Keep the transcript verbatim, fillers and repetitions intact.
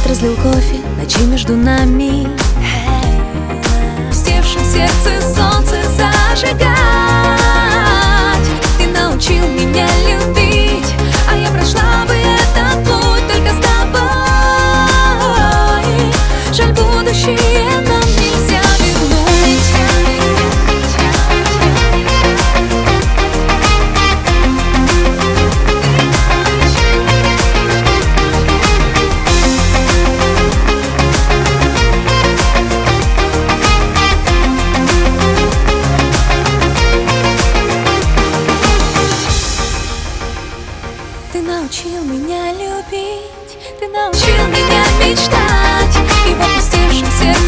Свет разлил кофе, ночи между нами. В стевшем сердце солнце зажигать. Ты научил меня любить, а я прошла бы этот путь только с тобой. Жаль, будущее нам нельзя вернуть. Ты научил меня любить, ты научил меня мечтать, и в опустевшем сердце